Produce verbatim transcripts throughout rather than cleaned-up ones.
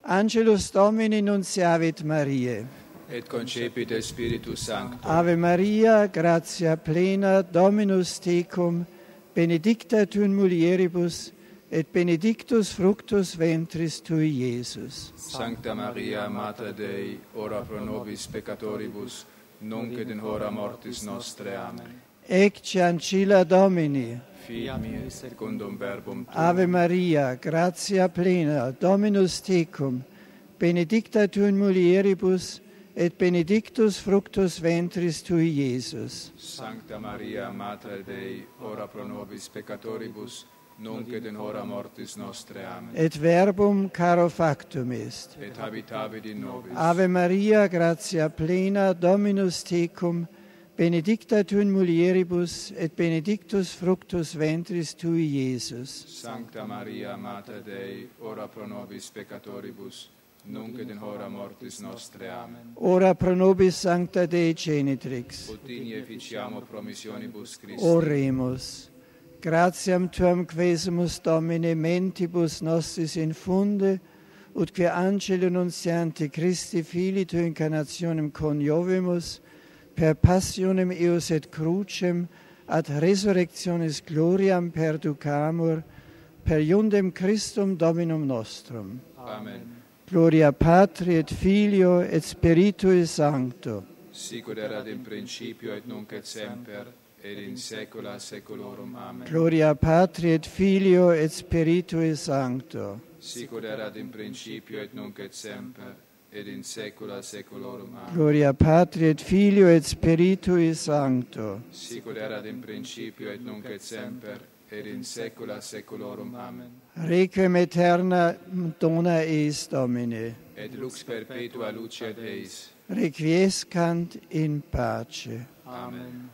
Angelus Domini nunciavit Mariae. Et concepit Spiritus Sancto. Ave Maria, gratia plena, Dominus tecum, benedicta tu in mulieribus, et benedictus fructus ventris tui, Iesus. Sancta Maria, Mater Dei, ora pro nobis peccatoribus, nunc et in hora mortis nostre. Amen. Ecce ancilla Domini. Fiat mi, secundum verbum tuum. Ave Maria, gratia plena, Dominus tecum, benedicta tu in mulieribus, et benedictus fructus ventris tui, Iesus. Sancta Maria, Mater Dei, ora pro nobis peccatoribus, nunc et in hora mortis nostre. Amen. Et verbum caro factum est. Et habitavit in nobis. Ave Maria, gratia plena, Dominus tecum, benedicta tu in mulieribus, et benedictus fructus ventris tui, Iesus. Sancta Maria, Mater Dei, ora pro nobis peccatoribus, nunc et in hora mortis nostre. Amen. Ora pro nobis sancta Dei genitrix. Ut digni efficiamo promissionibus Christi. Oremus. Gratiam tuam quesumus Domine mentibus nostris infunde, ut que angelo nunciante Christi Filii tu incarnationem coniovimus, per passionem eos et crucem, ad resurrectionis gloriam perducamur, per iundem Christum Dominum nostrum. Amen. Gloria Patri et Filio et Spiritui Sancto. Sicut erat in principio et nunc et semper, et in saecula saeculorum. Amen. Gloria Patri et Filio et Spiritui Sancto. Sicut erat in principio et nunc et semper, et in saecula saeculorum. Amen. Gloria Patri et Filio et Spiritui Sancto. Sicut erat in principio et nunc et semper, et in saecula saeculorum. Amen. Requiem aeterna dona eis Domine. Et lux perpetua lucet eis. Requiescant in pace. Amen.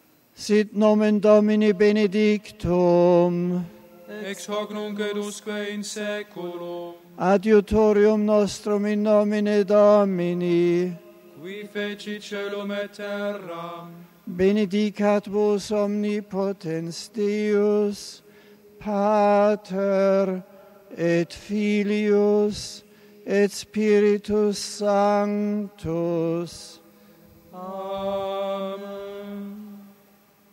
Sit nomen Domini benedictum. Ex hoc nunc et usque in saeculum. Adiutorium nostrum in nomine Domini. Qui fecit caelum et terram. Benedicat vos omnipotens Deus, Pater et Filius et Spiritus Sanctus. Amen.